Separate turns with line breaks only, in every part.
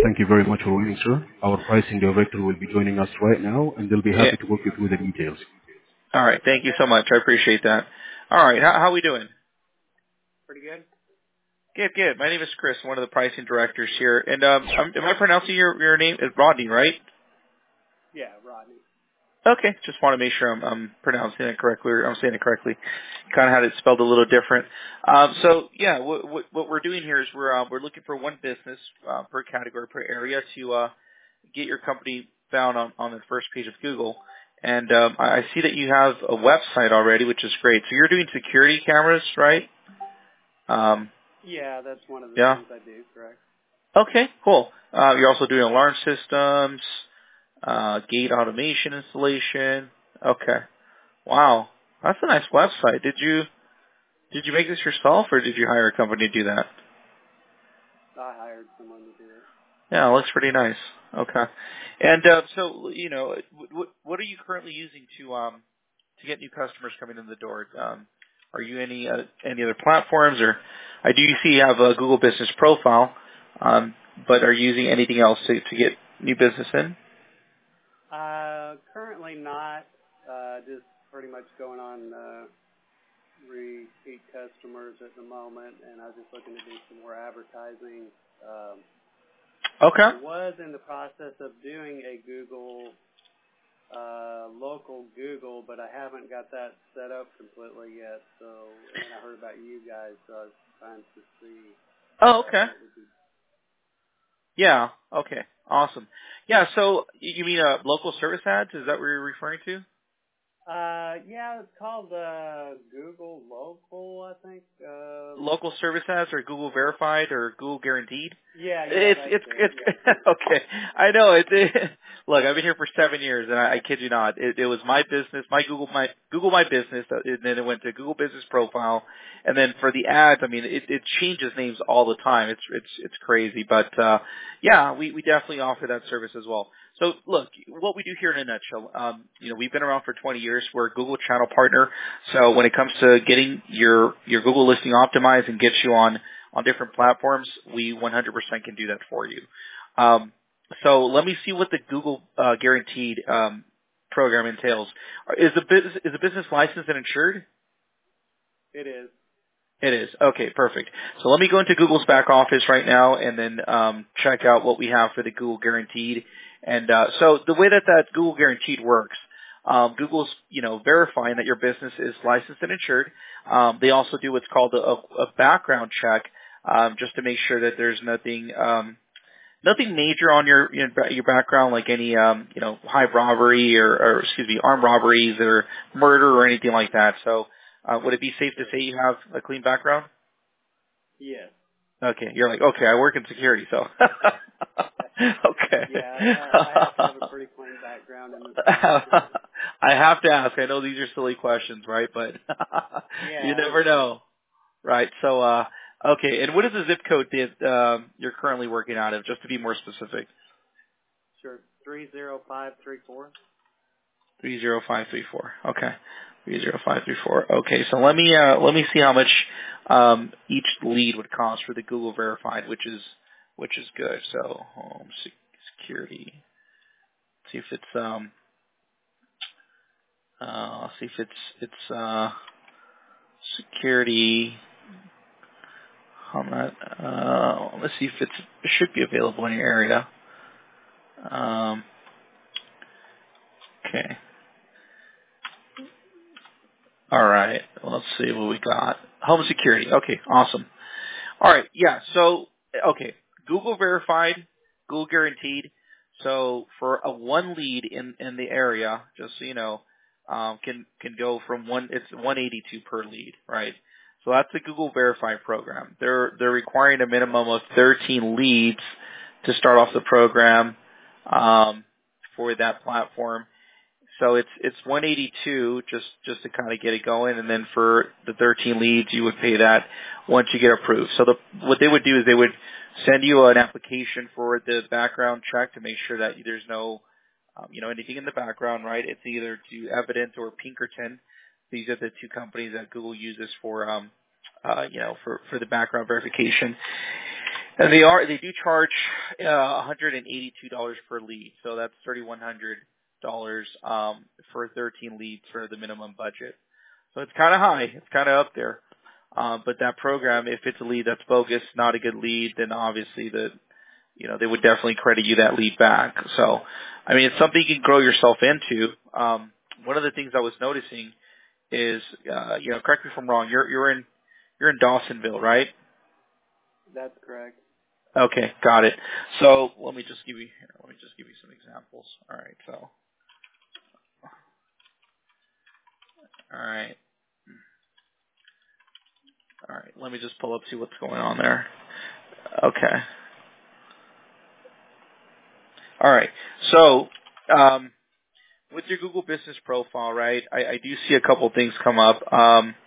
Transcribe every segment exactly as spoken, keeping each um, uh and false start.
Thank you very much for waiting, sir. Our pricing director will be joining us right now, and they'll be
Yeah.
happy to walk you through the details.
All right. Thank you so much. I appreciate that. All right. How, how are we doing?
Pretty good?
Good, good. My name is Chris, one of the pricing directors here. And um, um, am I pronouncing your, your name? It's Rodney, right?
Yeah, Rodney.
Okay. Just want to make sure I'm, I'm pronouncing it correctly, or I'm saying it correctly. Kind of had it spelled a little different. Um, so, yeah, what, what, what we're doing here is we're uh, we're looking for one business uh, per category, per area to uh, get your company found on, on the first page of Google. And um, I I see that you have a website already, which is great. So you're doing security cameras, right? Um,
Yeah, that's one of the
yeah.
things I do, correct?
Okay, cool. Uh, you're also doing alarm systems, uh, gate automation installation. Okay. Wow. That's a nice website. Did you did you make this yourself, or did you hire a company to do that?
I hired someone to do it.
Yeah, it looks pretty nice. Okay. And uh, so, you know, what, what are you currently using to um to get new customers coming in the door? Um, are you any uh, any other platforms, or I do see you have a Google Business Profile, um, but are you using anything else to, to get new business in?
Uh, currently not. Uh, just pretty much going on uh, repeat customers at the moment, and I was just looking to do some more advertising. Um,
Okay.
I was in the process of doing a Google, uh, local Google, but I haven't got that set up completely yet. So, and I heard about you guys, so I was trying to see
Oh,
uh,
okay.
what would be.
Yeah. Okay. Awesome. Yeah. So y- you mean uh, local service ads? Is that what you're referring to?
Uh, yeah, it's called uh, Google Local, I think. Uh,
Local service ads, or Google Verified, or Google Guaranteed?
yeah, yeah,
It's
that's
it's
it.
it's
Yeah.
okay. I know it. it look, I've been here for seven years, and I, I kid you not, it, it was my business, my Google my Google my business, uh, and then it went to Google Business Profile, and then for the ads, I mean, it, it changes names all the time. It's it's it's crazy, but uh, yeah, we we definitely offer that service as well. So look, what we do here in a nutshell, um, you know, we've been around for twenty years. We're a Google channel partner. So when it comes to getting your your Google listing optimized and get you on on different platforms, we one hundred percent can do that for you. Um, so let me see what the Google uh, Guaranteed um, program entails. Is the business is the business licensed and insured?
It is.
It is. Okay, perfect. So let me go into Google's back office right now and then um, check out what we have for the Google Guaranteed. And uh, so the way that that Google Guaranteed works, um, Google's, you know, verifying that your business is licensed and insured. Um, they also do what's called a, a background check, um, just to make sure that there's nothing um, nothing major on your your, your background, like any um, you know, high robbery or, or excuse me, armed robberies or murder or anything like that. So uh, would it be safe to
Sure.
say you have a clean background?
Yes.
Okay, you're like, okay, I work in security, so okay.
yeah, I, I have to have a pretty clean background in this industry.
I have to ask. I know these are silly questions, right? But you
Yeah,
never know, right? So, uh, okay. And what is the zip code that um, you're currently working out of, just to be more specific?
sure. Three zero five three four.
Three zero five three four. Okay, three zero five three four. Okay, so let me uh, let me see how much um, each lead would cost for the Google Verified, which is which is good. So home sec- security. See if it's um uh see if it's it's uh security. I'm not. Uh, let's see if it's it should be available in your area. Um, okay. All right. Well, let's see what we got. Home security. Okay. Awesome. All right. Yeah. So, okay. Google verified, Google guaranteed. So for a one lead in, in the area, just so you know, um, can, can go from one, it's one eighty-two per lead, right? So that's the Google verified program. They're, they're requiring a minimum of thirteen leads to start off the program, um, for that platform. So it's it's one eighty-two just just to kind of get it going, and then for the thirteen leads, you would pay that once you get approved. So the what they would do is they would send you an application for the background check to make sure that there's no um, you know anything in the background, right? It's either to Evident or Pinkerton. These are the two companies that Google uses for um, uh, you know for for the background verification. And they are they do charge uh, one hundred eighty-two dollars per lead, so that's thirty-one hundred dollars um, for thirteen leads for the minimum budget. So it's kind of high, it's kind of up there. Uh, but that program, if it's a lead that's bogus, not a good lead, then obviously the you know they would definitely credit you that lead back. So, I mean, it's something you can grow yourself into. Um, one of the things I was noticing is, uh, you know, correct me if I'm wrong. You're you're in you're in Dawsonville, right?
That's correct.
Okay, got it. So let me just give you here. Let me just give you some examples. All right, so all right, all right. Let me just pull up see what's going on there. Okay. All right. So um, with your Google Business Profile, right? I, I do see a couple things come up. Um,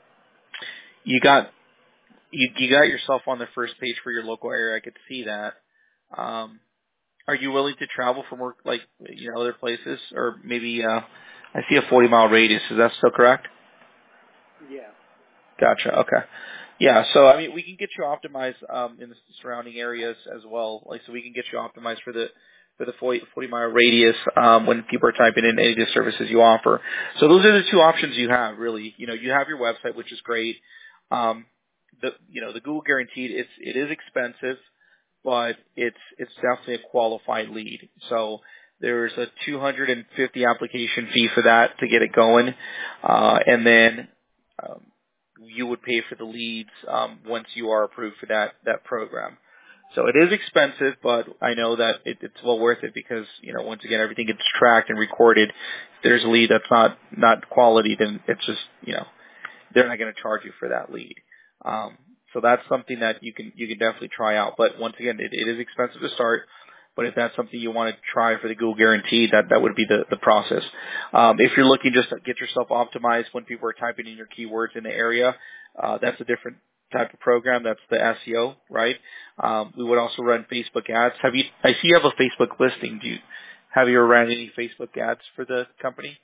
you got you, you got yourself on the first page for your local area. I could see that. Um, Are you willing to travel for work, like, you know, other places? Or maybe, uh, I see a forty mile radius. Is that still correct?
Yeah.
Gotcha. Okay. Yeah. So, I mean, we can get you optimized, um, in the surrounding areas as well. Like, so we can get you optimized for the, for the forty, forty mile radius, um, when people are typing in any of the services you offer. So those are the two options you have, really. You know, you have your website, which is great. Um, the, you know, the Google Guaranteed, it's, it is expensive, but it's it's definitely a qualified lead. So there's a two hundred fifty application fee for that to get it going, uh, and then um, you would pay for the leads um, once you are approved for that that program. So it is expensive, but I know that it, it's well worth it because, you know, once again, everything gets tracked and recorded. If there's a lead that's not not quality, then it's just, you know, they're not going to charge you for that lead. Um, so that's something that you can you can definitely try out. But once again, it, it is expensive to start. But if that's something you want to try for the Google Guarantee, that that would be the the process. Um, if you're looking just to get yourself optimized when people are typing in your keywords in the area, uh, that's a different type of program. That's the S E O, right? Um, we would also run Facebook ads. Have you? I see you have a Facebook listing. Do you have you ever ran any Facebook ads for the company?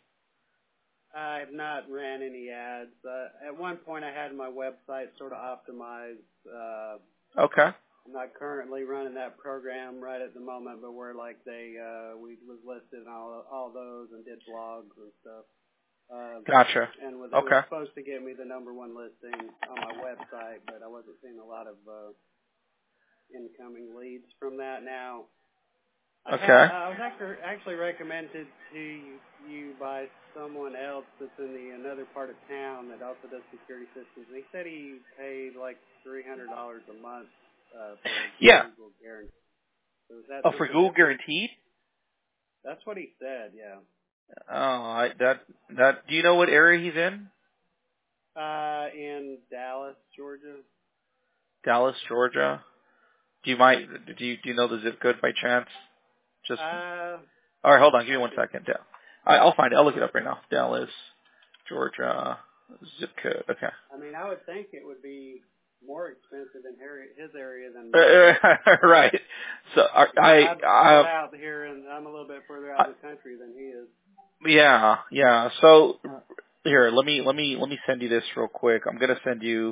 I have not ran any ads. Uh, at one point, I had my website sort of optimized. Uh,
Okay.
I'm not currently running that program right at the moment, but we're like they uh, we was listed in all all those and did blogs and stuff. Uh,
Gotcha.
and was, it was
Okay.
supposed to get me the number one listing on my website, but I wasn't seeing a lot of uh, incoming leads from that. Now, I,
Okay.
had, I was actually, actually recommended to you by someone else that's in the another part of town that also does security systems. And he said he paid like three hundred dollars a month uh, for
Yeah.
Google Guarantee. So is that
Oh, for
something
Google
different?
Guaranteed?
That's what he said. Yeah.
Oh, I, that that. Do you know what area he's in?
Uh, in Dallas, Georgia.
Dallas, Georgia. Do you might do you do you know the zip code by chance? Just
Uh,
all right. Hold on. Give me
I
one
could.
second. Da- I, I'll find it. I'll look it up right now. Dallas, Georgia, zip code. Okay.
I mean, I would think it would be more expensive in her- his area than mine.
Right. So I,
Because
I,
I'm spread
I,
out here, and I'm a little bit further out
I
in the country than he is.
yeah, yeah. So here, let me let me let me send you this real quick. I'm gonna send you.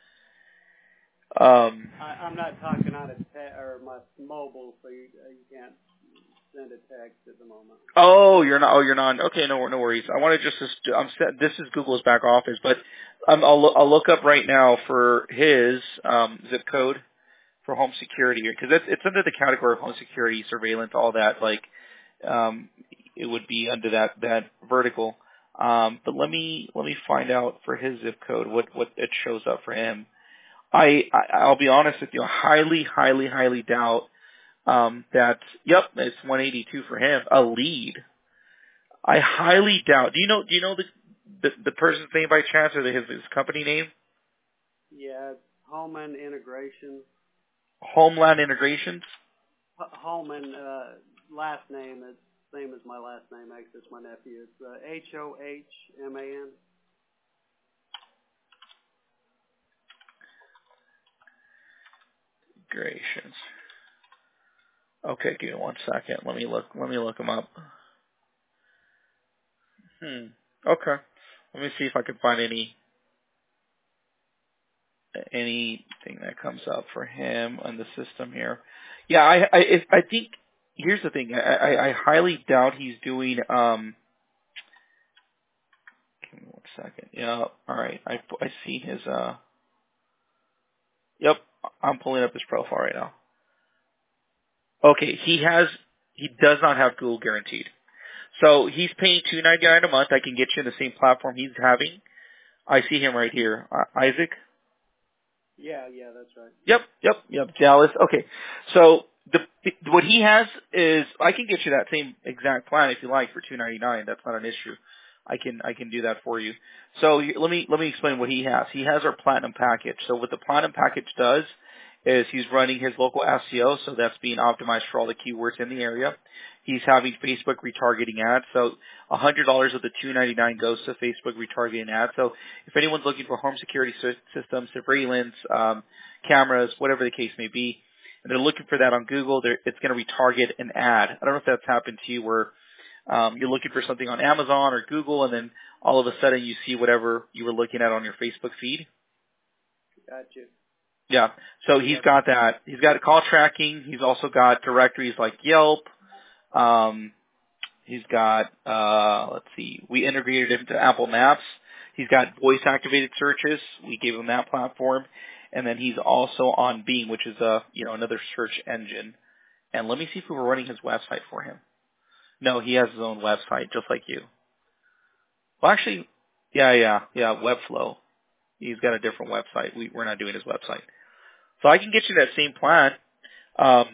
Um.
I, I'm not talking on a te- or my mobile, so you, uh, you can't send a text at the moment.
Oh, you're not. Oh, you're not. Okay, no, no worries. I want to just. I'm. set- This is Google's back office, but um, I'll loo- I'll look up right now for his um, zip code for home security because it's it's under the category of home security, surveillance, all that. Like, um, it would be under that that vertical. Um, but let me let me find out for his zip code what what it shows up for him. I, I I'll be honest with you. Highly, highly, highly doubt um, that. Yep, it's one eighty-two for him. A lead. I highly doubt. Do you know? Do you know the the, the person's name by chance, or the, his his company name?
Yeah, it's Holman Integration.
Homeland Integrations.
H- Holman, uh, last name is same as my last name. Actually, it's my nephew. It's uh, H O H M A N.
Integrations. Okay, give me one second. Let me look. Let me look him up. Hmm. Okay. Let me see if I can find any anything that comes up for him on the system here. Yeah, I I, if, I think here's the thing. I, I, I highly doubt he's doing. Um, give me one second. Yeah, all right. I I see his. Uh, yep, I'm pulling up his profile right now. Okay, he has. He does not have Google Guaranteed. So he's paying two ninety-nine a month. I can get you in the same platform he's having. I see him right here, uh, Isaac.
Yeah, yeah, that's right.
Yep, yep, yep. Dallas. Okay, so the what he has is I can get you that same exact plan if you like for two ninety-nine. That's not an issue. I can I can do that for you. So you- let me let me explain what he has. He has our platinum package. So what the platinum package does is he's running his local S E O, so that's being optimized for all the keywords in the area. He's having Facebook retargeting ads. So one hundred dollars of the two ninety-nine goes to Facebook retargeting ads. So if anyone's looking for home security sy- systems, surveillance, um, cameras, whatever the case may be, and they're looking for that on Google, they're, it's going to retarget an ad. I don't know if that's happened to you where um, you're looking for something on Amazon or Google, and then all of a sudden you see whatever you were looking at on your Facebook feed.
Gotcha.
Yeah. So he's
Yep.
got that. He's got call tracking. He's also got directories like Yelp. Um, he's got, uh, let's see, we integrated him to Apple Maps. He's got voice activated searches. We gave him that platform. And then he's also on Bing, which is a, you know, another search engine. And let me see if we were running his website for him. No, he has his own website, just like you. Well, actually, yeah, yeah, yeah, Webflow. He's got a different website. We, we're not doing his website. So I can get you that same plan. Um,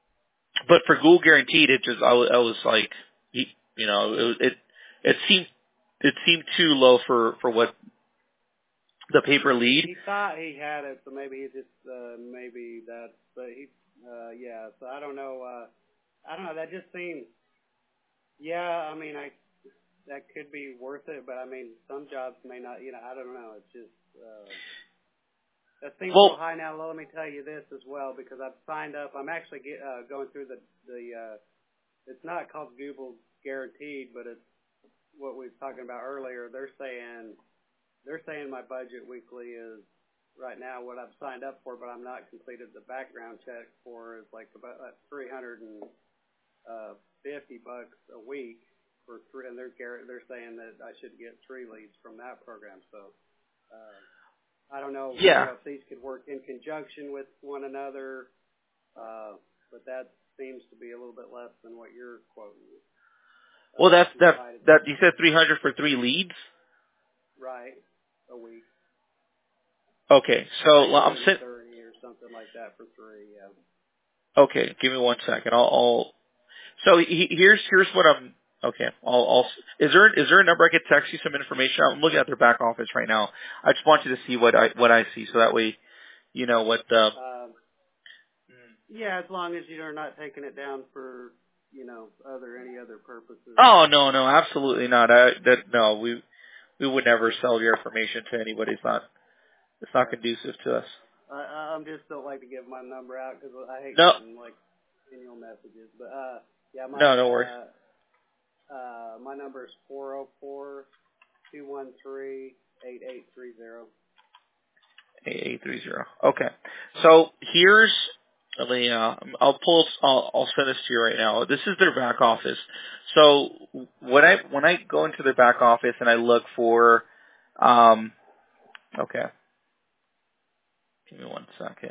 but for Google Guaranteed, it just, I was, I was like, he, you know, it, it, it seemed, it seemed too low for, for what the paper lead.
He thought he had it, so maybe he just, uh, maybe that, but he, uh, yeah, so I don't know, uh, I don't know, that just seems, yeah, I mean, I, that could be worth it, but I mean, some jobs may not, you know, I don't know, it's just, uh, that seems
Well,
a little high now. Let me tell you this as well, because I've signed up. I'm actually get, uh, going through the the. Uh, it's not called Google Guaranteed, but it's what we were talking about earlier. They're saying they're saying my budget weekly is right now what I've signed up for, but I'm not completed the background check for is like about uh, three hundred fifty bucks a week for three, and they're they're saying that I should get three leads from that program. So. Uh, I don't know, you
yeah.
know, if these could work in conjunction with one another, uh, but that seems to be a little bit less than what you're quoting.
Well,
Uh,
that's, that,
divided
that, you said three hundred for three leads?
right a week,
Okay. So
three
I'm
hundred
sit,
thirty or something like that for three. Yeah.
okay. Give me one second. I'll, I'll so he, here's, here's what I'm, okay. I'll, I'll, is there, is there a number I could text you some information? I'm looking at their back office right now. I just want you to see what I, what I see so that way, you know, what, uh,
Um, yeah, as long as you're not taking it down for, you know, other any other purposes.
oh, no, no, absolutely not. I, that, no, we, we would never sell your information to anybody. It's not, it's not
Okay.
conducive to us.
I, I'm just don't like to give my number out because I hate
No,
getting like annual messages. But uh, yeah, my
no, no worries.
uh, uh, my number is four zero four two one three eight eight three zero.
eight eight three zero. Okay. So here's, let me, uh, I'll pull, I'll, I'll send this to you right now. This is their back office. So when I, when I go into their back office and I look for, um, okay. Give me one second.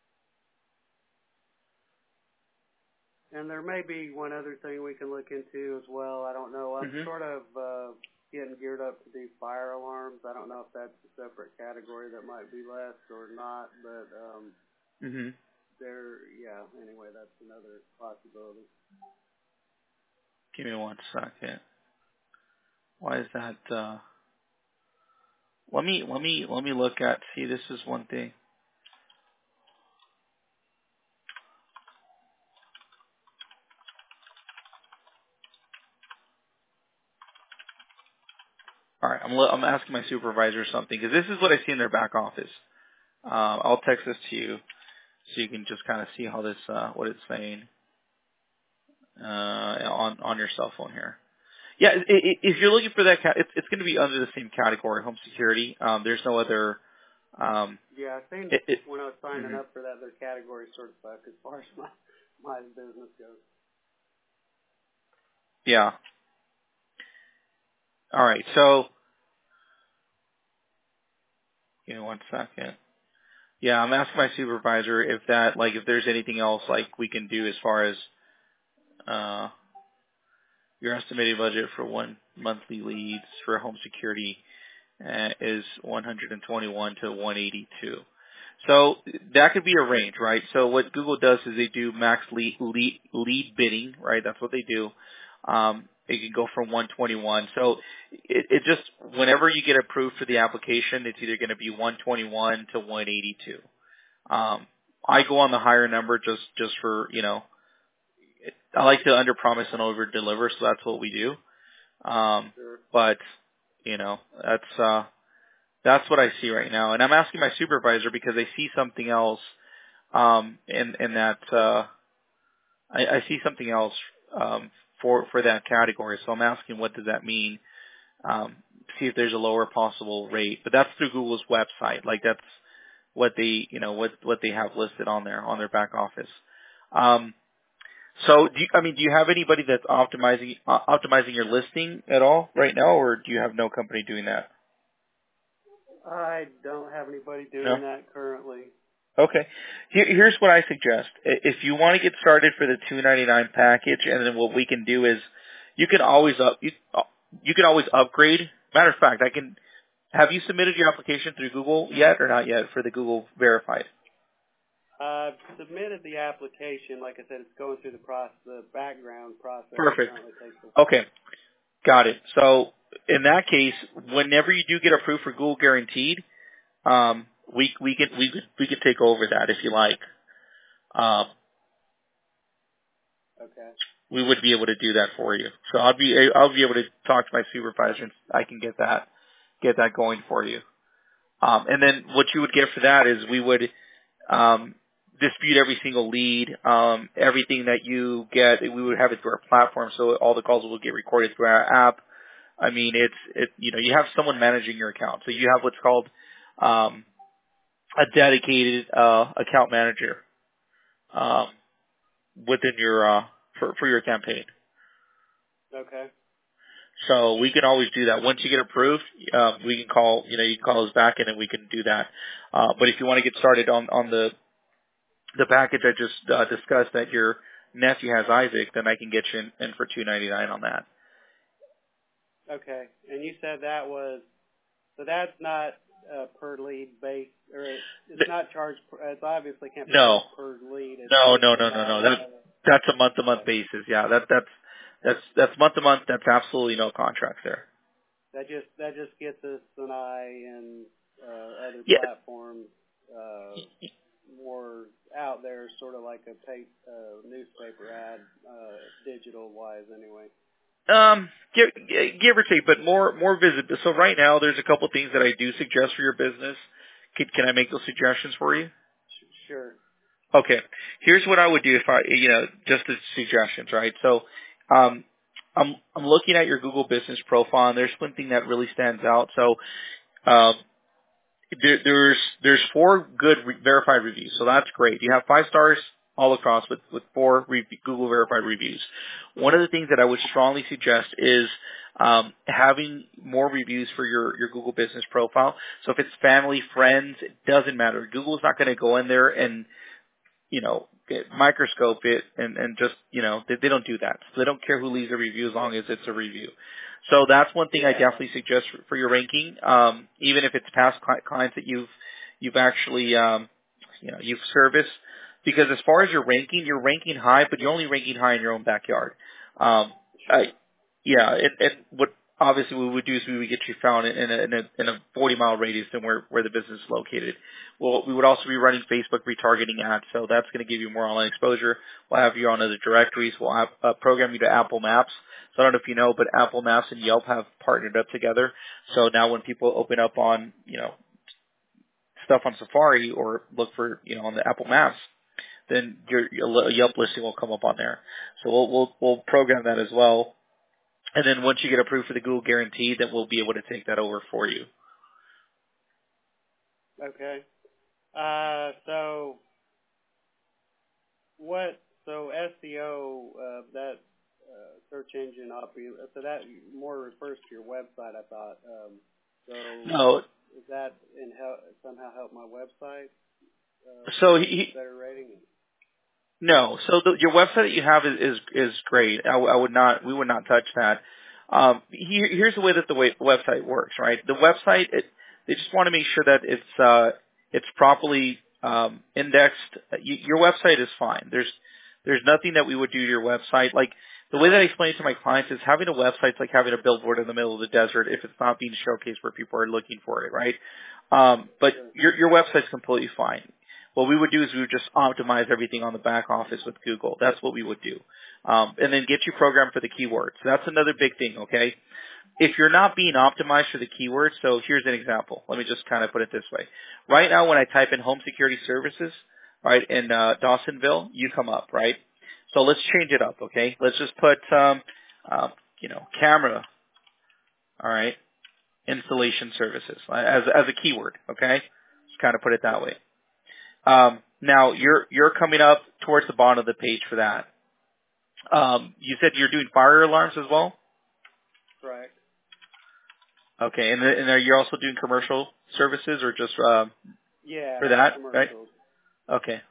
And there may be one other thing we can look into as well. I don't know. I'm
hmm
sort of uh, getting geared up to do fire alarms. I don't know if that's a separate category that might be less or not, but um,
hmm
there, yeah. Anyway, that's another possibility.
Give me one second. Why is that, uh, let me, let me, let me look at, see, this is one thing. All right. I'm, I'm asking my supervisor something because this is what I see in their back office. Uh, I'll text this to you so you can just kind of see how this, uh, what it's saying. Uh, on on your cell phone here. Yeah, i- i- if you're looking for that, ca- it's, it's going to be under the same category, home security. Um, there's no other Um,
Yeah, I think
it, it,
when I was signing
mm-hmm.
up for that, their category sort of suck as far as my my business goes.
Yeah. All right. So, give me one second. Yeah, I'm asking my supervisor if that, like, if there's anything else like we can do as far as uh, your estimated budget for one monthly leads for home security uh, is one hundred twenty-one to one eighty-two. So that could be a range, right? So what Google does is they do max lead, lead, lead bidding, right? That's what they do. Um, it can go from one twenty-one. So it, it just, whenever you get approved for the application, it's either going to be one twenty-one to one eighty-two. Um, I go on the higher number just, just for, you know, I like to under promise and over deliver, so that's what we do. Um,
Sure.
but, you know, that's, uh, that's what I see right now. And I'm asking my supervisor because I see something else, um, in, in that, uh, I, I see something else, um, for, for that category. So I'm asking what does that mean? Um, see if there's a lower possible rate, but that's through Google's website. Like that's what they, you know, what, what they have listed on there, on their back office. Um, so do you, I mean, do you have anybody that's optimizing, uh, optimizing your listing at all right now, or do you have no company doing that?
I don't have anybody
No?
doing that currently.
Okay. Here, here's what I suggest. I- If you want to get started for the two ninety-nine package, and then what we can do is, you can always up, you, uh, you can always upgrade. Matter of fact, I can, have you submitted your application through Google yet or not yet for the Google Verified?
I've submitted the application. Like I said, it's going through the process, the background process that
Perfect.
currently takes a while.
Okay. Got it. So in that case, whenever you do get approved for Google Guaranteed, um, we we could we could we could take over that if you like. Um,
Okay.
we would be able to do that for you. So I'll be I'll be able to talk to my supervisor and I can get that get that going for you. Um, and then what you would get for that is we would um, dispute every single lead, um, everything that you get. We would have it through our platform, so all the calls will get recorded through our app. I mean, it's it. You know, you have someone managing your account, so you have what's called um, a dedicated uh, account manager um, within your uh, for for your campaign.
Okay.
So we can always do that. Once you get approved, um, we can call, you know, you can call us back in and we can do that. Uh, but if you want to get started on, on the, the package I just uh, discussed that your nephew has Isaac, then I can get you in, in for two ninety-nine on that.
Okay. And you said that was, so that's not uh, per lead base, or it's not charged, per, it obviously can't be
No,
charged per lead. It's
no,
just
no,
a
no, no, no.
dollar.
That, that's a month to month
Okay.
basis. Yeah, that, that's, that's, that's month to month. That's absolutely no contract there.
That just, that just gets us an eye and uh, other
Yeah.
platforms uh, more out there, sort of like a pay, uh, newspaper ad, uh, digital-wise anyway.
Um, give, give or take, but more more visible. So right now, there's a couple things that I do suggest for your business. Can, can I make those suggestions for you?
Sh- Sure.
Okay. Here's what I would do if I, you know, just as suggestions, right? So, um, I'm I'm looking at your Google Business profile, and there's one thing that really stands out. So, um, there, there's there's four good re- verified reviews, so that's great. You have five stars all across with with four re- Google verified reviews. One of the things that I would strongly suggest is um, having more reviews for your your Google Business profile. So if it's family, friends, it doesn't matter. Google's not going to go in there and you know get, microscope it and and just you know they, they don't do that. So they don't care who leaves a review as long as it's a review. So that's one thing I
Yeah.
definitely suggest for, for your ranking, um, even if it's past cli- clients that you've you've actually um, you know you've serviced. Because as far as your ranking, you're ranking high, but you're only ranking high in your own backyard. Um,
Sure.
I, yeah, and, and what obviously we would do is we would get you found in a in a, in a forty mile radius than where where the business is located. Well, we would also be running Facebook retargeting ads, so that's going to give you more online exposure. We'll have you on other directories. We'll have, uh, program you to Apple Maps. So I don't know if you know, but Apple Maps and Yelp have partnered up together. So now when people open up on, you know, stuff on Safari or look for, you know, on the Apple Maps, then your, your Yelp listing will come up on there. So we'll, we'll, we'll program that as well. And then once you get approved for the Google Guarantee, then we'll be able to take that over for you.
Okay. Uh, so what? So S E O, uh, that uh, search engine op, so that more refers to your website, I thought. Um, so
No.
is that in help, somehow help my website uh,
So he,
better rating?
no. So the, your website that you have is is, is great. I, I would not. We would not touch that. Um, here, here's the way that the way the website works. Right. The website. It, they just want to make sure that it's uh, it's properly um, indexed. You, your website is fine. There's there's nothing that we would do to your website. Like the way that I explain it to my clients is having a website's like having a billboard in the middle of the desert if it's not being showcased where people are looking for it. Right. Um, but
Sure.
your your website's completely fine. What we would do is we would just optimize everything on the back office with Google. That's what we would do. Um, and then get you programmed for the keywords. That's another big thing, okay? If you're not being optimized for the keywords, so here's an example. Let me just kind of put it this way. Right now when I type in home security services, right, in uh, Dawsonville, you come up, right? So let's change it up, okay? Let's just put, um, uh, you know, camera, all right, installation services as, as a keyword, okay? Just kind of put it that way. Um, now you're you're coming up towards the bottom of the page for that. Um, you said you're doing fire alarms as well.
Correct.
Okay, and, and are you also doing commercial services or just um,
Yeah,
for that? Right.
commercials.
Okay.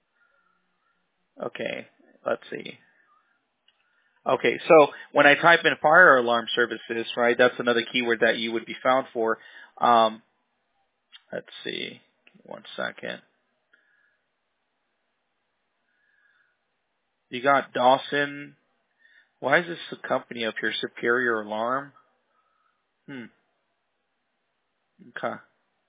Okay. Let's see. Okay, so when I type in fire alarm services, right, that's another keyword that you would be found for. Um, let's see. One second. You got Dawson. Why is this a company up here? Superior Alarm. Hmm. Okay.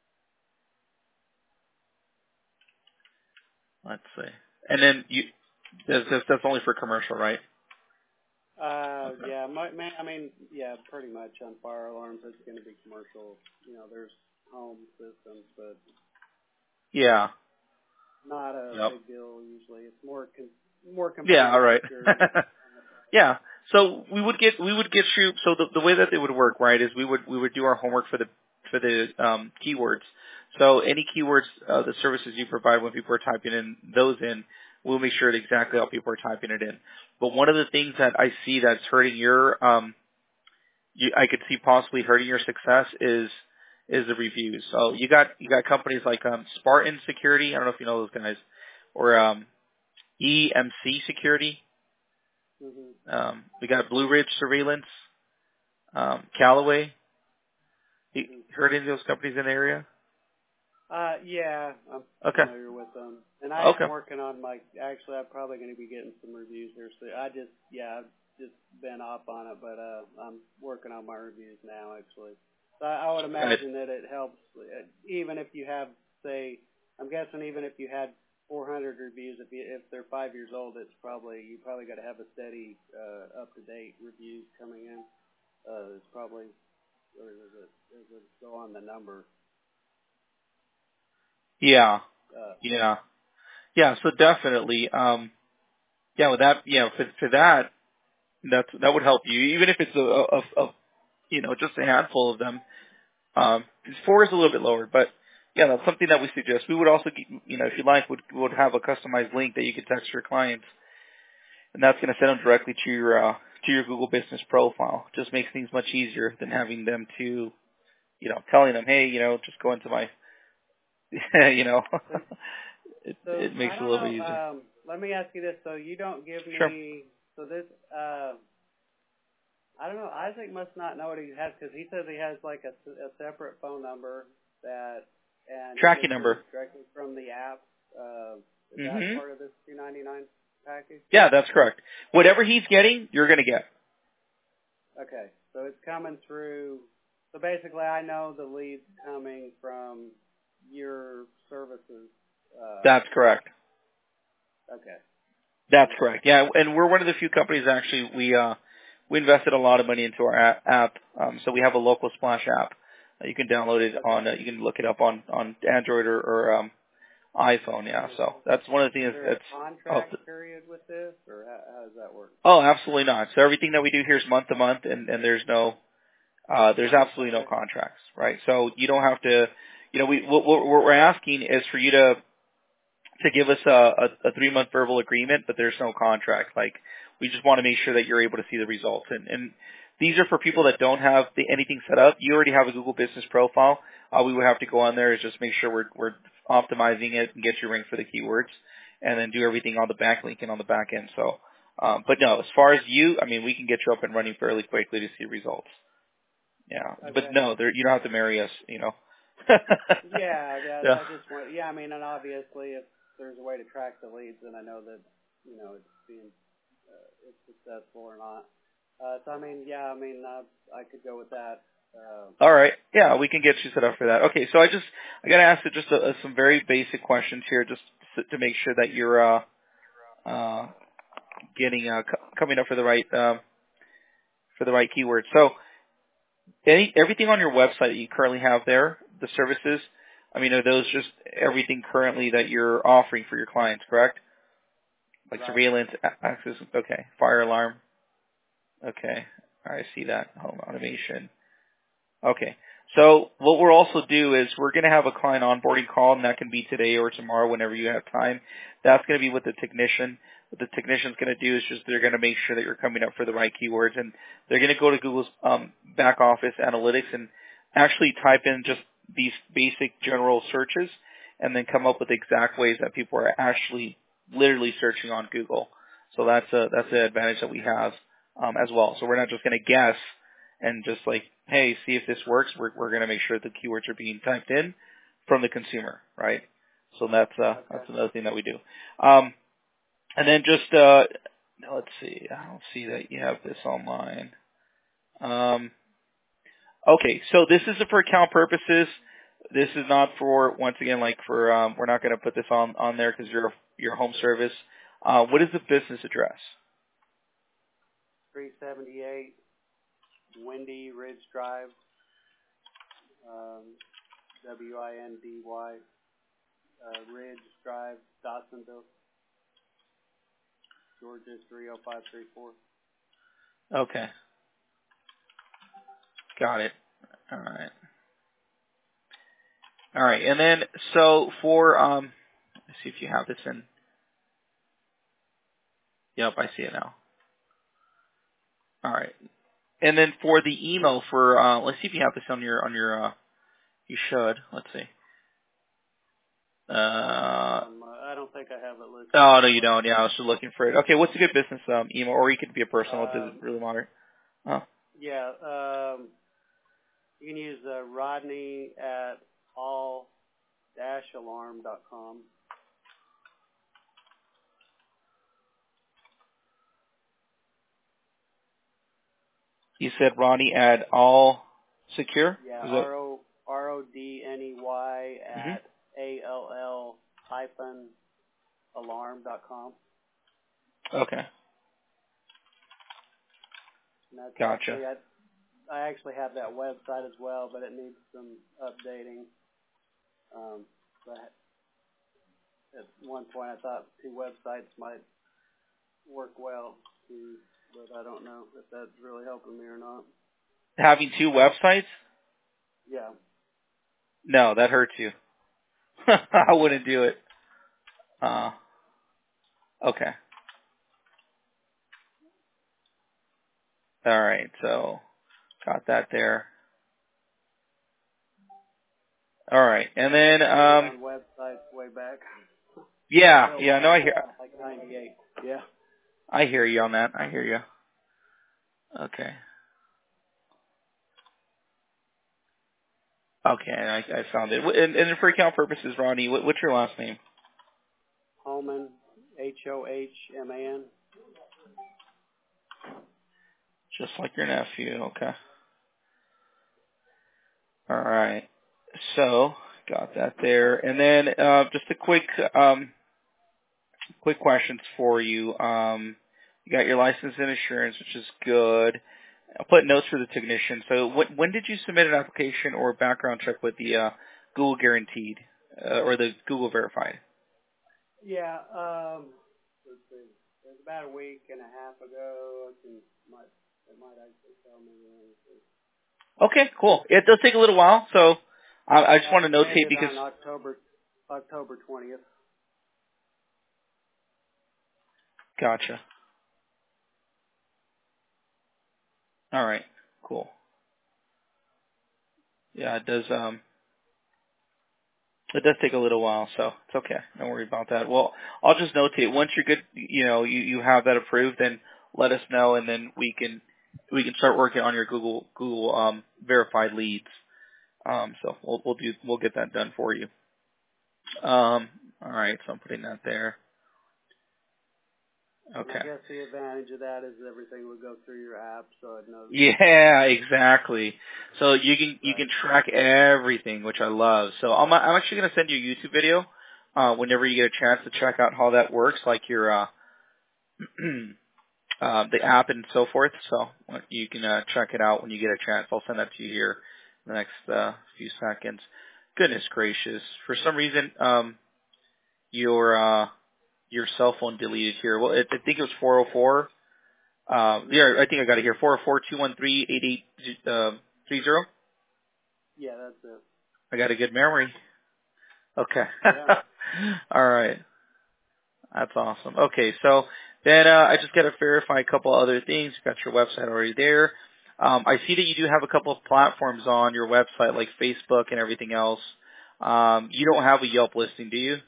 Let's see. And then you, that's, that's that's only for commercial, right?
Uh,
Okay.
yeah, my, man, I mean, yeah, pretty much on fire alarms, it's going to be commercial. You know, there's home systems, but
Yeah.
not a
Yep.
big deal usually. It's more con- more
Yeah. All
computer
right.
security.
Yeah. So we would get we would get you. So the the way that it would work, right, is we would we would do our homework for the for the um, keywords. So any keywords, uh, the services you provide when people are typing in those in, we'll make sure that exactly how people are typing it in. But one of the things that I see that's hurting your um, you, I could see possibly hurting your success is is the reviews. So you got you got companies like um, Spartan Security. I don't know if you know those guys, or um, E M C Security.
hmm
Um, we got Blue Ridge Surveillance, um, Callaway. You
hmm
heard any of those companies in the area?
Uh, yeah, I'm
Okay.
familiar with them, and I
Okay.
am working on my. Actually, I'm probably going to be getting some reviews here soon. I just, yeah, I've just been off on it, but uh, I'm working on my reviews now, actually. So I, I would
Right.
imagine that it helps, uh, even if you have, say, I'm guessing even if you had four hundred reviews, if you, if they're five years old, it's probably you probably got to have a steady, uh, up to date reviews coming in. Uh, it's probably, or does it, does it go on the number?
Yeah.
Uh,
Yeah. Yeah. So definitely, um, yeah, with that, yeah, for, for that, that's, that would help you, even if it's a, a, a, you know, just a handful of them. Um, four is a little bit lower, but yeah, that's something that we suggest. We would also, you know, if you like, would would have a customized link that you could text your clients, and that's going to send them directly to your uh, to your Google Business profile. Just makes things much easier than having them to, you know, telling them, hey, you know, just go into my, you know,
so
it
So
it makes
I
it a
don't
little
know.
bit easier.
Um, let me ask you this. So you don't give
Sure.
me. So this. Uh, I don't know. Isaac must not know what he has because he says he has like a, a separate phone number that, and he
Tracking
gets it
number.
directly from the app. Uh, is that
hmm
part of this two ninety-nine package?
Yeah, that's correct. Whatever he's getting, you're going to get.
Okay. So it's coming through. So basically, I know the lead's coming from your services. Uh,
That's correct.
okay.
That's
Okay.
correct. Yeah, and we're one of the few companies actually we uh we invested a lot of money into our a- app. Um, so we have a local splash app. Uh, you can download it
Okay.
on. Uh, you can look it up on on Android or, or um, iPhone. Yeah. So that's one of the
Is
things
there a
that's. Oh,
contract period with this, or how, how does that work?
oh, absolutely not. So everything that we do here is month to month, and and there's no uh there's absolutely no
Okay.
contracts, right? So you don't have to. you know, we what, what we're asking is for you to to give us a, a, a three month verbal agreement, but there's no contract. Like, we just want to make sure that you're able to see the results. And, and these are for people that don't have the, anything set up. You already have a Google Business profile. All we would have to go on there is just make sure we're, we're optimizing it and get you ranked for the keywords, and then do everything on the backlink and on the back end. So, um, but no, as far as you, I mean, we can get you up and running fairly quickly to see results. Yeah,
Okay.
but no, there, you don't have to marry us, you know.
yeah, yeah,
yeah.
I just want, yeah, I mean, and obviously, if there's a way to track the leads, then I know that, you know, it's being, uh, it's successful or not. Uh, so I mean, yeah, I mean, uh, I could go with that. Uh,
All right, yeah, we can get you set up for that. Okay, so I just, I got to ask you just a, a, some very basic questions here, just to, to make sure that you're uh, uh, getting uh, c- coming up for the right um, for the right keywords. So, any everything on your website that you currently have there, the services, I mean, are those just everything currently that you're offering for your clients, correct? Like
right.
surveillance, a- access, okay, fire alarm, okay, all right, I see that, home automation, okay. So what we'll also do is we're going to have a client onboarding call, and that can be today or tomorrow whenever you have time. That's going to be with the technician. What the technician's going to do is just they're going to make sure that you're coming up for the right keywords, and they're going to go to Google's um, back office analytics and actually type in just these basic general searches, and then come up with exact ways that people are actually literally searching on Google. So that's a that's the advantage that we have um, as well. So we're not just going to guess and just like, hey, see if this works. We're we're going to make sure the keywords are being typed in from the consumer, right? So that's uh,
Okay.
that's another thing that we do. Um, and then just uh, let's see. I don't see that you have this online. Um, okay, so this is for account purposes. This is not for, once again, like for um, we're not going to put this on on there because you're your home service. Uh, what is the business address?
three seventy-eight Windy Ridge Drive, um, W I N D Y, uh, Ridge Drive, Dawsonville, Georgia three oh five three four.
Okay, got it. All right. All right, and then so for um, let's see if you have this in. Yep, I see it now. All right, and then for the email for uh, let's see if you have this on your on your. Uh, you should. Let's see. Uh,
Um, uh, I don't think I have it listed.
oh no, you don't. Yeah, I was just looking for it. Okay, what's a good business um, email, or you could be a personal. It doesn't
Um,
really matter. Oh,
yeah, um, you can use uh, Rodney at all dash alarm dot com.
you said Ronnie at all secure.
Yeah,
Is that?
R O R O D N E Y
Mm-hmm.
at A L L hyphen alarm dot com.
Okay,
And that's
gotcha.
actually, I, I actually have that website as well, but it needs some updating. Um, but at one point I thought two websites might work well, too, but I don't know if that's really helping me or not.
Having two websites?
Yeah.
No, that hurts you. I wouldn't do it. Uh, okay. All right. So got that there. All right. And then,
Started
um,
on websites way back.
yeah,
Oh,
yeah, no, I hear,
like ninety-eight. Yeah.
I hear you on that. I hear you. Okay. Okay. I, I found it. And, and for account purposes, Ronnie, what, what's your last name?
Homan, H O H M A N.
Just like your nephew. Okay. All right. So got that there. And then, uh, just a quick, um, quick questions for you. Um, you got your license and insurance, which is good. I'll put notes for the technician. So when, when did you submit an application or background check with the uh, Google Guaranteed uh, or the Google Verified?
Yeah, um, let's see. It was about a week and a half ago. I can, might, it might actually tell me when.
Okay, cool. It does take a little while, so I, I just want to
That
notate
ended
because
on October October twentieth.
gotcha. All right, cool. Yeah, it does. Um, it does take a little while, so it's okay. Don't worry about that. Well, I'll just notate once you're good. You know, you you have that approved, then let us know, and then we can we can start working on your Google Google um, verified leads. Um, so we'll we'll do we'll get that done for you. Um, all right, so I'm putting that there.
And I
Okay.
guess the advantage of that is everything would go through your app, so it knows.
Yeah, exactly. So you can you
Right.
can track everything, which I love. So I'm I'm actually going to send you a YouTube video uh, whenever you get a chance to check out how that works, like your uh, uh, the app and so forth. So you can uh, check it out when you get a chance. I'll send that to you here in the next uh, few seconds. Goodness gracious! For some reason, um, your uh, your cell phone deleted here. Well, it, I think it was four oh four. Um, yeah, I think I got it here. Four four two one three eight eight three zero.
Yeah, that's it.
I got a good memory. Okay.
Yeah.
All right. That's awesome. Okay, so then uh, I just got to verify a couple other things. Got your website already there. Um, I see that you do have a couple of platforms on your website, like Facebook and everything else. Um, you don't have a Yelp listing, do you?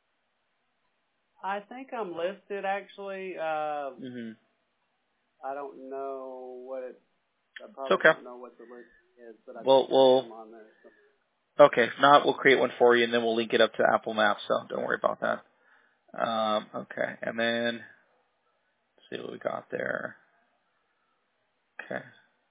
I think I'm listed actually. Uh,
Mm-hmm.
I don't know what it. I
It's
probably
okay.
don't know what the list is, but I
We'll,
think I
we'll,
am on there. So.
okay. If not, we'll create one for you, and then we'll link it up to Apple Maps. So don't worry about that. Um, okay, and then let's see what we got there. Okay.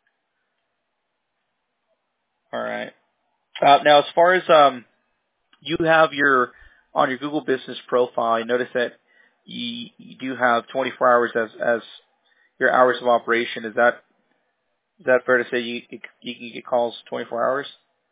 All right. Uh, now, as far as um, you have your on your Google Business profile, I noticed that you, you do have twenty-four hours as as your hours of operation. Is that is that fair to say you you can get calls twenty-four hours?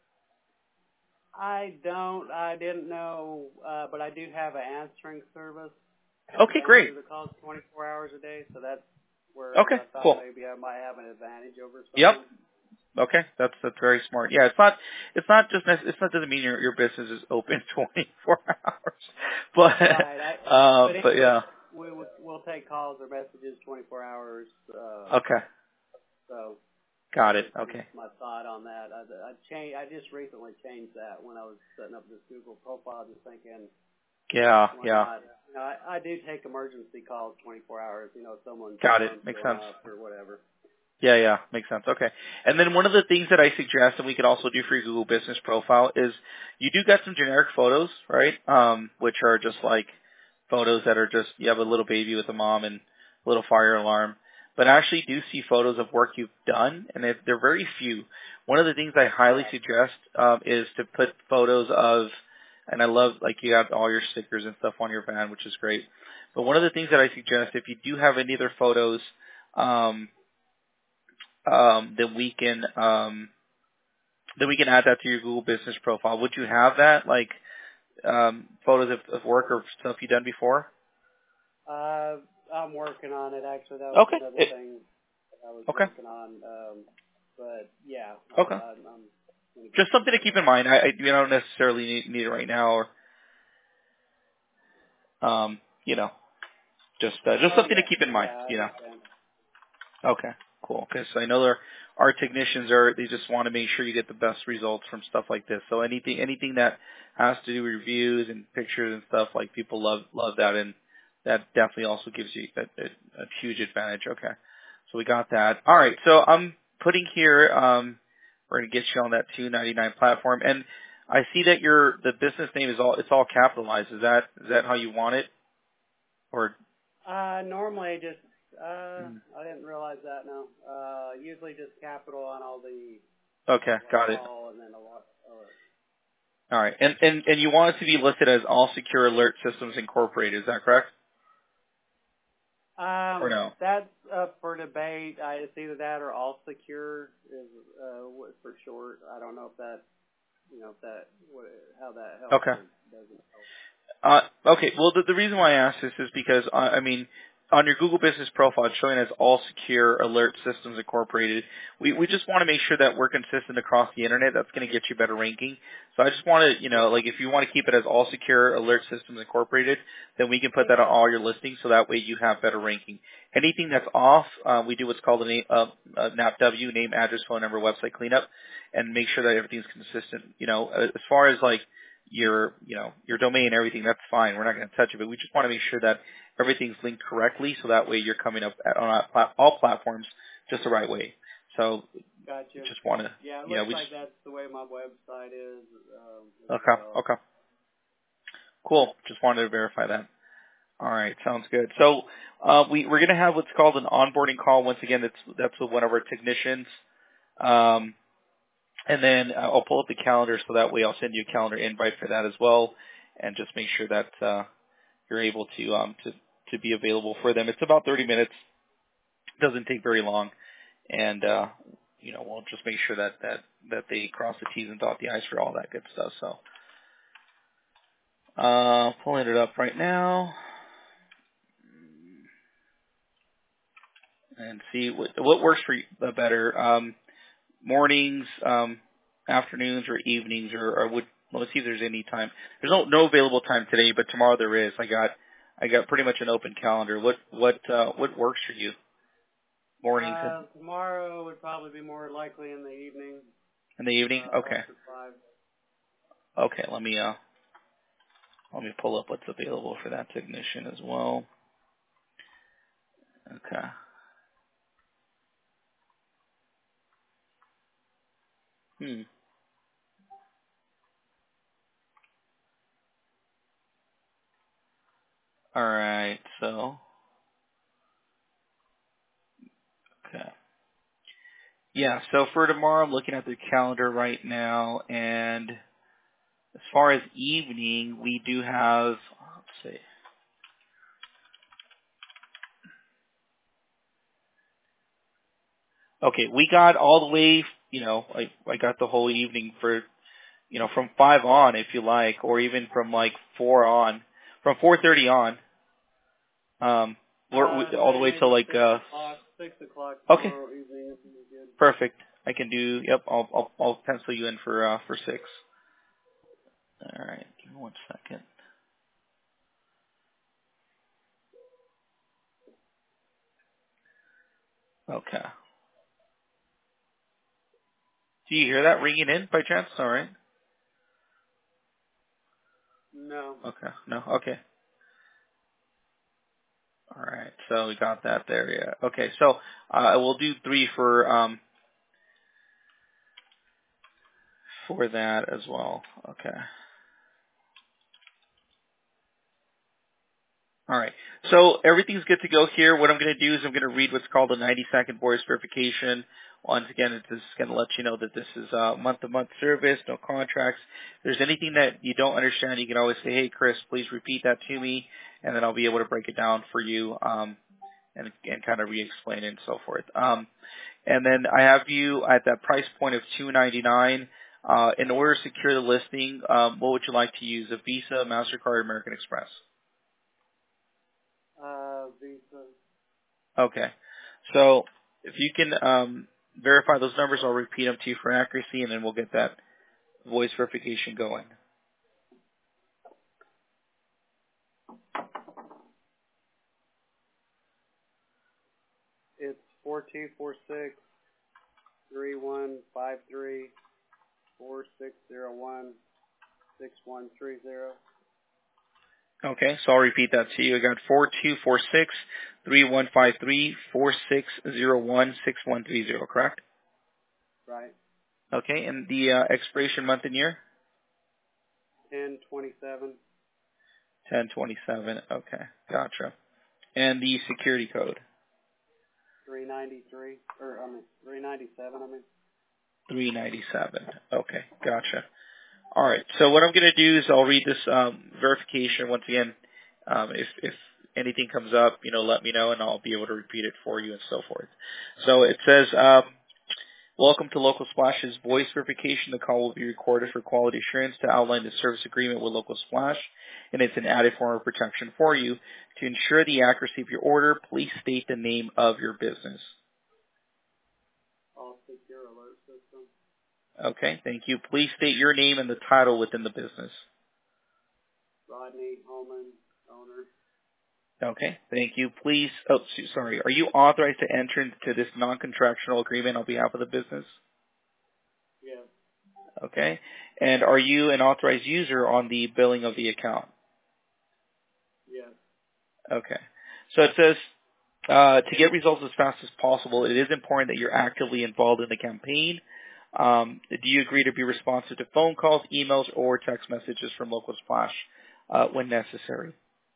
I don't. I didn't know, uh, but I do have an answering service to
Okay, great.
answer the calls twenty-four hours a day. So that's where
Okay,
I thought
cool.
maybe I might have an advantage over
Yep.
someone.
Okay, that's that's very smart. Yeah, it's not it's not just nec- it's not doesn't mean your your business is open twenty-four hours,
Right. I,
but uh,
but
but
anyway,
yeah.
we will we'll take calls or messages twenty-four hours. Uh,
Okay,
so
got it.
just
Okay.
just my thought on that. I I changed. I just recently changed that when I was setting up this Google profile, just thinking,
Yeah,
why
yeah.
not? You know, I, I do take emergency calls twenty-four hours. You know, someone's
Got it.
alarm's
Makes
going
sense.
off or whatever.
Yeah, yeah, makes sense. Okay. And then one of the things that I suggest, and we could also do for your Google Business Profile, is you do get some generic photos, right? Um, which are just like photos that are just you have a little baby with a mom and a little fire alarm. But I actually do see photos of work you've done, and it, they're very few. One of the things I highly
Right.
suggest um, is to put photos of, and I love like you have all your stickers and stuff on your van, which is great. But one of the things that I suggest, if you do have any other photos, um, um, then we can um, then we can add that to your Google Business Profile. Would you have that, like um, photos of, of work or stuff you've done before?
Uh, I'm working on it. Actually, that was
Okay.
another
It,
thing I was
okay.
working on. Um, but yeah,
Okay.
uh, I'm, I'm going to get
Just
some
something to keep in
photos.
mind. I, I you don't necessarily need, need it right now, or um, you know, just uh, just
Oh
something to
yeah,
keep in mind.
yeah, I
You know.
understand.
Okay, cool. Because I know there, our technicians are, they just want to make sure you get the best results from stuff like this. So anything, anything that has to do with reviews and pictures and stuff, like people love, love that, and that definitely also gives you a, a, a huge advantage. Okay, so we got that. All right, so I'm putting here, um, we're going to get you on that two ninety-nine platform, and I see that your, the business name is all, it's all capitalized. Is that, is that how you want it? Or,
Uh, normally just, uh,
mm,
I didn't realize that. No, uh, usually just capital on all the
okay, got it.
all, and then a lot. Or,
All right. And, and, and you want it to be listed as All Secure Alert Systems Incorporated. Is that correct? Or
Um,
no?
that's up for debate. I, it's either that or all secure is uh, what for short. I don't know if that, you know, if that what, how that helps
Okay.
or doesn't help.
Uh, okay. Well, the, the reason why I asked this is because, uh, I mean, on your Google Business Profile, it's showing as All Secure Alert Systems Incorporated. We we just want to make sure that we're consistent across the internet. That's going to get you better ranking. So I just want to, you know, like if you want to keep it as All Secure Alert Systems Incorporated, then we can put that on all your listings so that way you have better ranking. Anything that's off, uh, we do what's called a, name, uh, a N A P W, name, address, phone number, website cleanup, and make sure that everything's consistent. You know, as far as like your, you know, your domain, everything, that's fine. We're not going to touch it, but we just want to make sure that everything's linked correctly, so that way you're coming up at, on all platforms just the right way. So,
gotcha.
Just want to,
yeah, it
you know,
looks
we
like
just,
that's the way my website is. Um, as
okay,
well.
okay, cool. Just wanted to verify that. All right, sounds good. So, uh, we we're going to have what's called an onboarding call. Once again, that's that's with one of our technicians. Um, and then I'll pull up the calendar, so that way I'll send you a calendar invite for that as well, and just make sure that uh, you're able to um to to be available for them. It's about thirty minutes. Doesn't take very long, and uh, you know we'll just make sure that that that they cross the T's and dot the I's for all that good stuff. So, uh, pulling it up right now, and see what what works for you better. Um, mornings, um, afternoons, or evenings, or, or would well, let's see if there's any time. There's no no available time today, but tomorrow there is. I got I got pretty much an open calendar. What what uh, what works for you? Mornings
Uh, tomorrow would probably be more likely in the evening.
in the evening.
Uh,
Okay.
after five.
Okay. Let me uh let me pull up what's available for that technician as well. Okay. Hmm. All right. So okay. Yeah. So for tomorrow, I'm looking at the calendar right now, and as far as evening, we do have. Let's see. Okay, we got all the way. You know, I I got the whole evening for you know from five on, if you like, or even from like four on, from four thirty on. Um, we're, we,
Uh,
all the
say
way till
maybe
like
six
uh.
o'clock. Six o'clock
Okay,
tomorrow evening would be good.
perfect. I can do. Yep, I'll I'll, I'll pencil you in for uh for six. All right, give me one second. Okay. Do you hear that ringing in by chance? All right.
No.
Okay. No. Okay. All right. So we got that there. Yeah. Okay. So uh, we'll do three for um for that as well. Okay. All right. So everything's good to go here. What I'm going to do is I'm going to read what's called a ninety second voice verification. Once again, it's just going to let you know that this is a month-to-month service, no contracts. If there's anything that you don't understand, you can always say, hey, Chris, please repeat that to me, and then I'll be able to break it down for you um, and, and kind of re-explain it and so forth. Um, and then I have you at that price point of two ninety-nine. Uh, in order to secure the listing, um, what would you like to use, a Visa, MasterCard, American Express?
Uh, Visa.
Okay. So if you can um, verify those numbers, I'll repeat them to you for accuracy, and then we'll get that voice verification going.
It's four two four six three one five three four six zero one six one three zero.
Okay, so I'll repeat that to you. I got four two four six three one five three four six zero one six one three zero, correct?
Right.
Okay, and the uh, expiration month and year?
Ten twenty seven.
ten twenty-seven. Okay, gotcha. And the security code?
Three ninety three. Or I mean three ninety seven. I mean.
three ninety-seven. Okay, gotcha. All right. So what I'm going to do is I'll read this um, verification once again. Um, if if anything comes up, you know, let me know and I'll be able to repeat it for you and so forth. So it says, um, Welcome to Local Splash's voice verification. The call will be recorded for quality assurance to outline the service agreement with Local Splash, and it's an added form of protection for you. To ensure the accuracy of your order, please state the name of your business.
All Secure Alert System.
Okay, thank you. Please state your name and the title within the business.
Rodney Holman, owner.
Okay, thank you. Please, oh, so- sorry, are you authorized to enter into this non-contractual agreement on behalf of the business?
Yes.
Okay, and are you an authorized user on the billing of the account?
Yes.
Okay, so it says, uh, to get results as fast as possible, it is important that you're actively involved in the campaign. Um, do you agree to be responsive to phone calls, emails, or text messages from Local Splash uh, when necessary?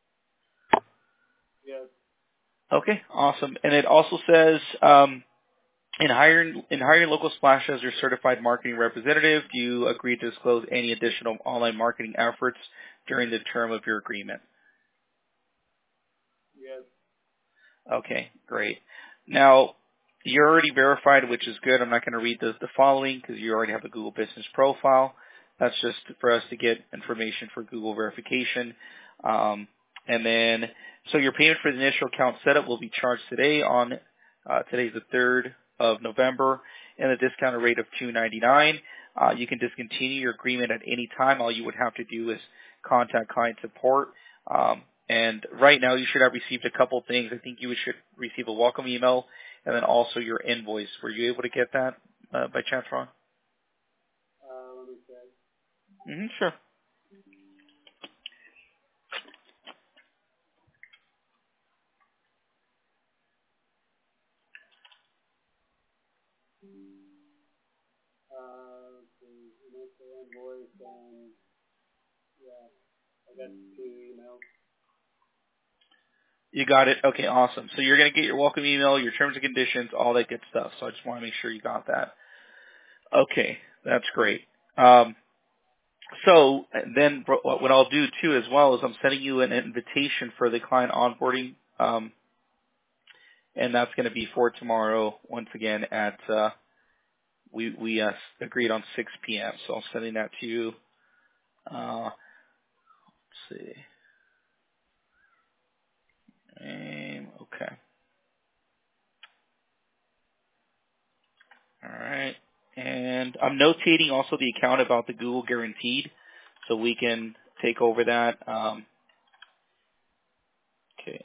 Yes.
Okay, awesome. And it also says, um, in hiring in hiring Local Splash as your certified marketing representative, do you agree to disclose any additional online marketing efforts during the term of your agreement?
Yes.
Okay, great. Now, you're already verified, which is good. I'm not going to read the, the following because you already have a Google Business profile. That's just for us to get information for Google verification. Um, and then, so your payment for the initial account setup will be charged today on, uh, today's the third of November, and a discounted rate of two ninety-nine. Uh, you can discontinue your agreement at any time. All you would have to do is contact client support. Um, and right now you should have received a couple things. I think you should receive a welcome email and then also your invoice. Were you able to get that uh, by chance, Ron?
Uh, let me check.
Mm-hmm, sure.
Uh, the initial invoice and yeah, I got two emails.
You got it. Okay, awesome. So you're going to get your welcome email, your terms and conditions, all that good stuff. So I just want to make sure you got that. Okay, that's great. Um, so then what I'll do too as well is I'm sending you an invitation for the client onboarding, um, and that's going to be for tomorrow once again at uh, we we uh, agreed on six p.m. So I'm sending that to you. Uh, let's see. Um, okay. All right. And I'm notating also the account about the Google Guaranteed, so we can take over that. Um, okay.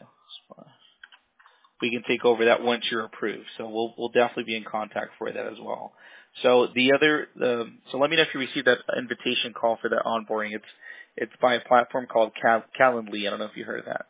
We can take over that once you're approved. So we'll we'll definitely be in contact for that as well. So the other, um, so let me know if you received that invitation call for that onboarding. It's it's by a platform called Cal- Calendly. I don't know if you heard of that.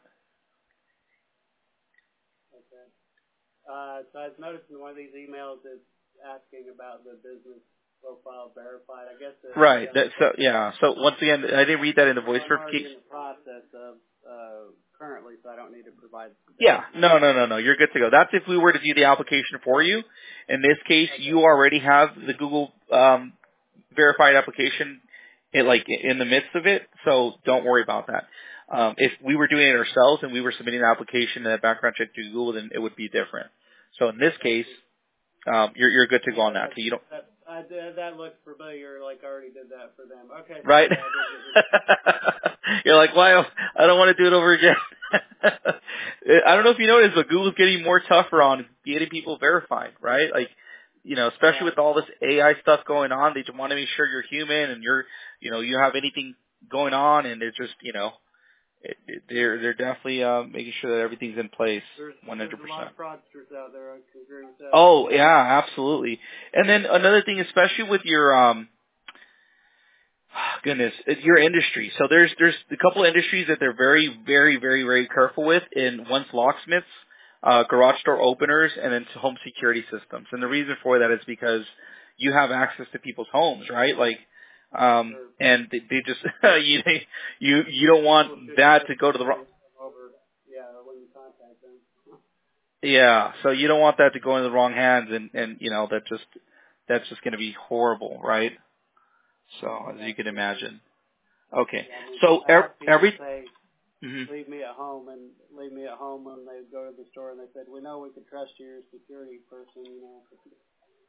Okay. Uh, so I was noticing one of these emails is asking about the business profile verified. I guess it,
Right.
yeah,
That, so yeah. So once again, I didn't read that in the voice
I'm already
verification.
in the process of uh, currently, so I don't need to provide
Yeah,
that.
no, no, no, no. You're good to go. That's if we were to do the application for you. In this case,
Okay.
you already have the Google um, verified application, in, like in the midst of it. So don't worry about that. Um, if we were doing it ourselves and we were submitting an application and a background check to Google, then it would be different. So in this case, um, you're you're good to go on that.
That,
So you don't.
that, I did, that looks familiar, like I already did that for them. Okay.
Right?
Yeah, I did get it.
You're like, why? I don't want to do it over again. I don't know if you noticed, but Google's getting more tougher on getting people verified, right? Like, you know, especially
Yeah.
with all this A I stuff going on, they just want to make sure you're human and you're, you know, you have anything going on, and it's just, you know, it, it, they're they're definitely uh, making sure that everything's in place,
There's,
one hundred
there's a lot
percent.
of fraudsters out there. I can agree with that.
Oh yeah, absolutely. And then another thing, especially with your um goodness, it's your industry. So there's there's a couple of industries that they're very, very, very, very careful with. In one's locksmiths, uh, garage door openers, and then home security systems. And the reason for that is because you have access to people's homes, right? Like, um,
Sure.
and they, they just you you you don't want
People should
that
just
to go to the wrong.
over, yeah, when you contact them.
Yeah, so you don't want that to go in the wrong hands, and and you know that just that's just going to be horrible, right? So as you can
Absolutely.
imagine. Okay,
Yeah, I mean,
so
I
er,
had people
every.
say,
Mhm.
leave me at home, and leave me at home when they go to the store, and they said, we know we can trust you, you're a security person, you know.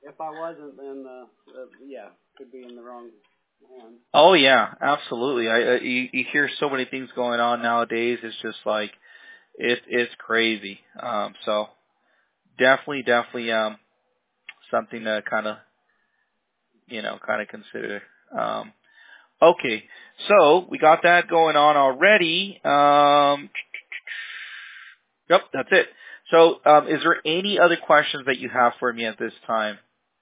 if I wasn't, then uh, uh, yeah, could be in the wrong hand.
Oh yeah, absolutely. I, I you, you hear so many things going on nowadays. It's just like it it's crazy. Um, so definitely, definitely um, something to kind of you know kind of consider. Um, okay, so we got that going on already. Um, yep, that's it. So, um, is there any other questions that you have for me at this time?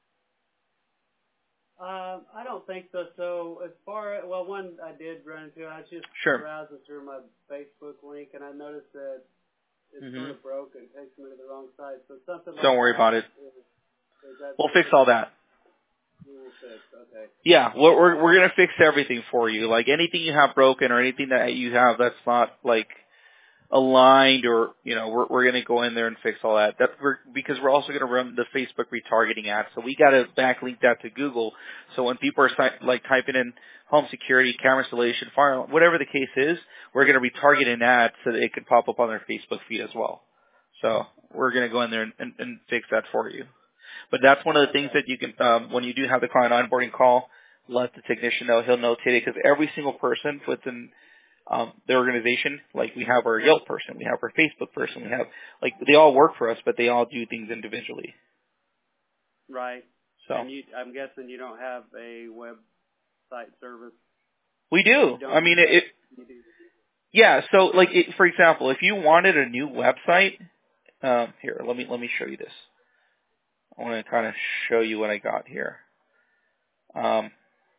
Um, I don't think so. So as far as, well, one I did run into, I was just
Sure.
browsing through my Facebook link, and I noticed that it's
Mm-hmm.
sort of broken, takes me to the wrong site. So something like
Don't worry about
that,
it.
is, is that
We'll fix
something
all that.
you will fix? Okay.
Yeah, we're we're, we're gonna fix everything for you. Like anything you have broken or anything that you have that's not like aligned or you know we're we're gonna go in there and fix all that. That's we're, because we're also gonna run the Facebook retargeting ad. So we gotta backlink that to Google. So when people are si- like typing in home security, camera installation, fire, alarm, whatever the case is, we're gonna retarget an ad so that it can pop up on their Facebook feed as well. So we're gonna go in there and, and, and fix that for you. But that's one of the things
Okay.
that you can, um, when you do have the client onboarding call, let the technician know. He'll notate it because every single person within um, the organization, like we have our Yelp person, we have our Facebook person, we have, like, they all work for us, but they all do things individually.
Right.
So
And you, I'm guessing you don't have a website service.
we do.
You
I
don't do
mean,
that.
it, it
You do.
yeah. So, like, it, for example, if you wanted a new website, um, here, let me let me show you this. I want to kind of show you what I got here. Um,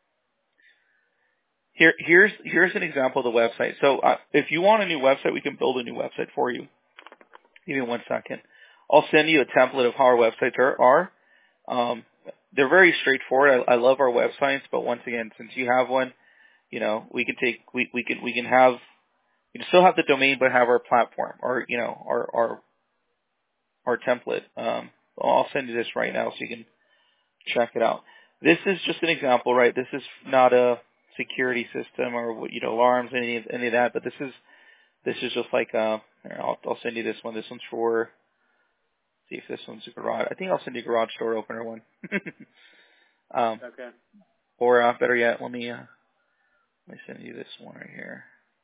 Here, here's here's an example of the website. So uh, if you want a new website, we can build a new website for you. Give me one second. I'll send you a template of how our websites are. are. Um, they're very straightforward. I, I love our websites, but once again, since you have one, you know, we can take we we can we can have we can still have the domain, but have our platform or you know our our our template. Um, I'll send you this right now so you can check it out. This is just an example, right? This is not a security system or you know alarms, any of any of that. But this is this is just like uh, here, I'll I'll send you this one. This one's for see if this one's a garage. I think I'll send you a garage door opener one. um,
Okay.
or uh, better yet, let me uh, let me send you this one right here.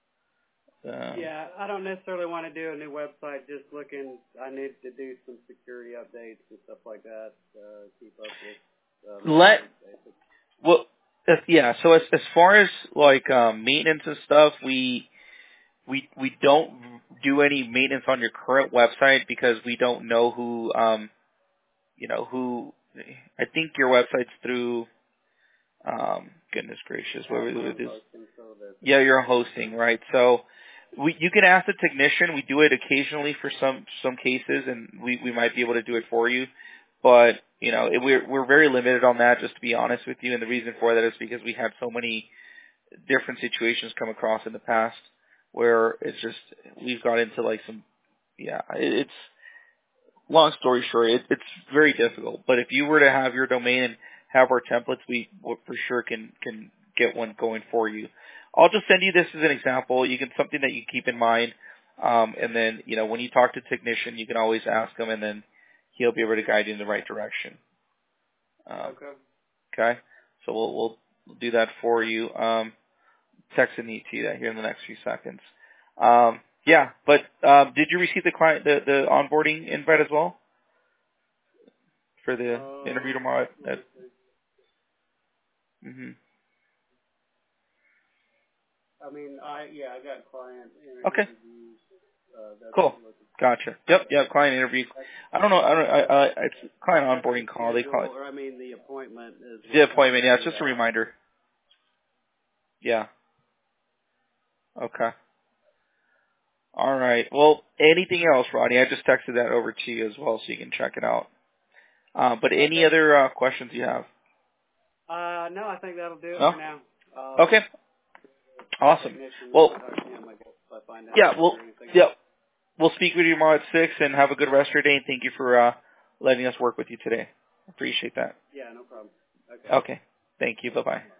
Um,
Yeah, I don't necessarily want to do a new website. Just looking, I need to do some security updates and stuff like that. Uh, keep up with uh,
let
maintenance, basically.
well, if, yeah. So as as far as like um, maintenance and stuff, we we we don't do any maintenance on your current website because we don't know who um you know who I think your website's through um goodness gracious
I
what
have
was
my
it
own
this
hosting, so that
yeah you're hosting right so we you can ask the technician. We do it occasionally for some some cases and we we might be able to do it for you, but you know it, we're we're very limited on that, just to be honest with you, and the reason for that is because we had so many different situations come across in the past where it's just we've got into like some yeah it, it's long story short it, it's very difficult. But if you were to have your domain and have our templates, we w- for sure can can get one going for you. I'll just send you this as an example. You can something that you keep in mind, um, and then you know when you talk to a technician, you can always ask him, and then he'll be able to guide you in the right direction. Um,
okay.
okay, so we'll we'll do that for you. Um, text and E T that here in the next few seconds. Um, yeah, but um, did you receive the client the, the onboarding invite as well for the interview
Um,
tomorrow?
let
At,
me
at,
see.
mm-hmm.
I mean, I yeah, I got client
Okay,
interviews. Uh, that's
cool,
looking.
gotcha. Yep, yep. Client interview.
That's,
I don't know. I don't. I, I, it's client
that's the
onboarding call. They call
schedule,
it
or I mean, the appointment is
the
what comes
appointment. Yeah, it's
through
just a
that.
reminder. Yeah. Okay. All right. Well, anything else, Rodney? I just texted that over to you as well, so you can check it out. Uh, but any
Okay.
other uh, questions you have?
Uh, no, I think that'll do it
No.
for now. Uh,
Okay. Awesome.
technician,
Well,
I'll talk to him, I guess, if I find out
yeah.
if
Well,
there's anything
yeah.
else.
We'll speak with you tomorrow at six, and have a good rest of your day. And thank you for uh, letting us work with you today. Appreciate that.
Yeah, no problem. Okay.
Okay. Thank you. Bye bye.